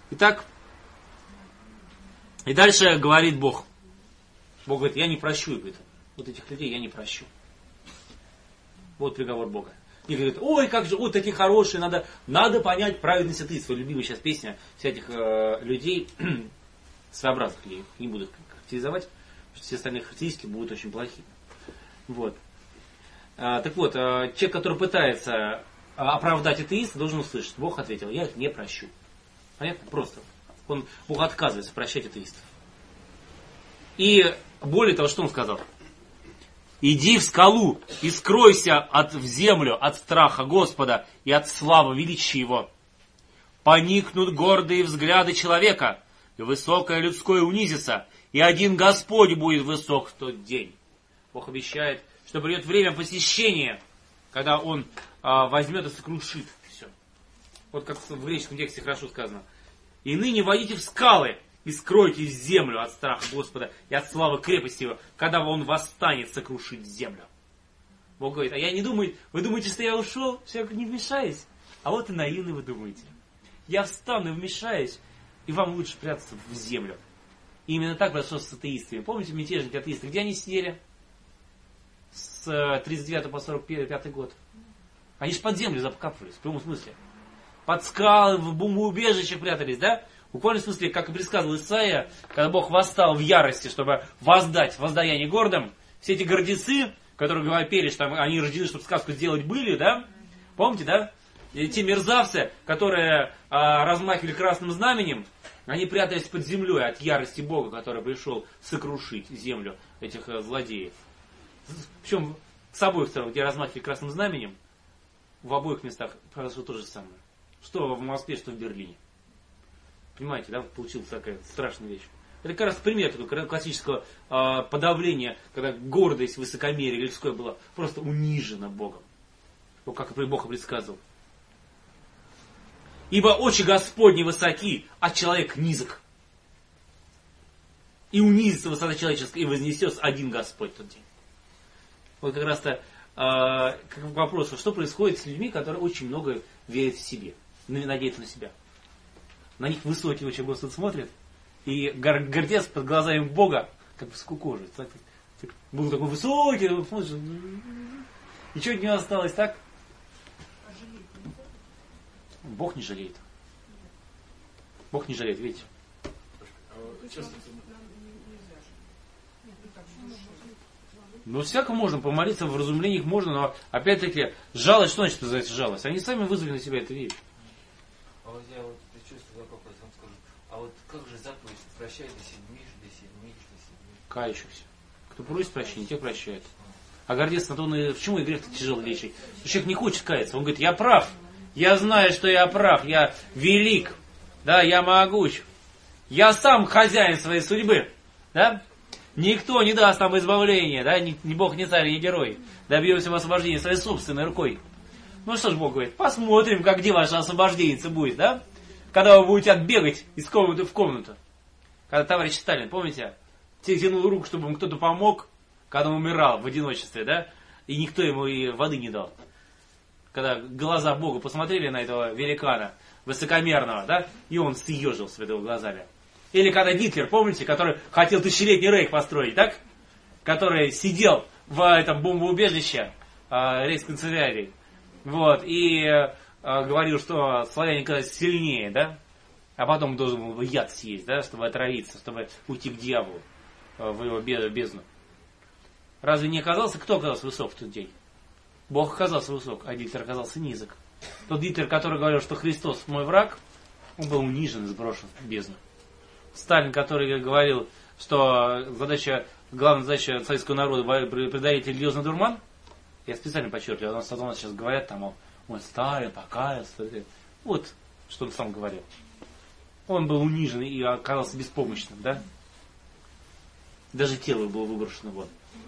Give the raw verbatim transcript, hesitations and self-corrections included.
Итак, и дальше говорит Бог. Бог говорит, я не прощу, говорит, вот этих людей я не прощу. Вот приговор Бога. И говорит, ой, как же, вот такие хорошие, надо, надо понять праведность атеистов. Любимая сейчас песня всяких э, людей, своеобразных людей, не буду характеризовать, потому что все остальные характеристики будут очень плохие. Вот. А, так вот, а, человек, который пытается оправдать атеиста, должен услышать, Бог ответил, я их не прощу. Понятно? Просто. Он, Бог отказывается прощать атеистов. И более того, что он сказал? Иди в скалу и скройся от, в землю от страха Господа и от славы величия Его. Поникнут гордые взгляды человека, и высокое людское унизится, и один Господь будет высок в тот день. Бог обещает, что придет время посещения, когда Он а, возьмет и сокрушит все. Вот как в греческом тексте хорошо сказано. И ныне войдите в скалы, и скройтесь в землю от страха Господа и от славы крепости Его, когда Он восстанет сокрушить землю. Бог говорит, а я не думаю, вы думаете, что я ушел, все не вмешаюсь? А вот и наивны вы думаете. Я встану и вмешаюсь, и вам лучше прятаться в землю. И именно так произошло с атеистами. Помните мятежники атеисты, где они сидели? С тридцать девятого по сорок пятый год. Они же под землю закапывались, в прямом смысле. Под скалы, в бомбоубежищах прятались, да? В буквальном смысле, как и предсказывал Исаия, когда Бог восстал в ярости, чтобы воздать воздаяние гордым, все эти гордецы, которые говорили, что они рождены, чтобы сказку сделать были, да? Помните, да? И те мерзавцы, которые а, размахивали красным знаменем, они прятались под землей от ярости Бога, который пришел сокрушить землю этих а, злодеев. Причем с обоих сторон, где размахивали красным знаменем, в обоих местах произошло то же самое. Что в Москве, что в Берлине. Понимаете, да, получилась такая страшная вещь. Это как раз пример такого классического э, подавления, когда гордость, высокомерие людское было просто унижено Богом. Вот как Бог и предсказывал. Ибо очи Господни высоки, а человек низок. И унизится высота человеческая, и вознесется один Господь в тот день. Вот как раз-то э, как к вопросу, что происходит с людьми, которые очень много верят в себе, надеются на себя. На них высокий очень Господь смотрит, и гордец под глазами Бога, как бы скукожит. Был такой высокий, смотришь, и что от него осталось, так? Бог не жалеет. Бог не жалеет, видите? Ну, всяко можно, помолиться, в разумлениях можно, но опять-таки, жалость, что значит называется жалость? Они сами вызвали на себя это видеть. А вот я вот чувствую вопрос, вам скажу, а вот как же заповедь прощай до седьми, до седьми, до седьми? Кающихся. Кто просит прощения, тех прощает. А гордец на то, он, почему и грех-то тяжелый? Человек не хочет каяться, он говорит, я прав, я знаю, что я прав, я велик, да, я могуч, я сам хозяин своей судьбы, да? Никто не даст нам избавления, да, ни, ни Бог, ни царь, ни герой. Добьемся освобождения своей собственной рукой. Ну что ж Бог говорит, посмотрим, как где ваше освобождение будет, да? Когда вы будете отбегать из комнаты в комнату. Когда товарищ Сталин, помните, тянул руку, чтобы ему кто-то помог, когда он умирал в одиночестве, да? И никто ему и воды не дал. Когда глаза Бога посмотрели на этого великана, высокомерного, да? И он съежился в его глазами. Или когда Гитлер, помните, который хотел тысячелетний рейх построить, так? Который сидел в этом бомбоубежище э, рейхсканцелярии. Вот, и э, говорил, что славяне казались сильнее, да? А потом должен был яд съесть, да, чтобы отравиться, чтобы уйти к дьяволу э, в его бездну. Разве не оказался, кто оказался высок в тот день? Бог оказался высок, а Гитлер оказался низок. Тот Гитлер, который говорил, что Христос мой враг, он был унижен и сброшен в бездну. Сталин, который говорил, что задача, главная задача советского народа преодолеть религиозный дурман, я специально подчеркиваю, у нас, у нас сейчас говорят, там, мол, он Сталин покаялся. Вот, что он сам говорил. Он был унижен и оказался беспомощным, да? Даже тело было выброшено вон.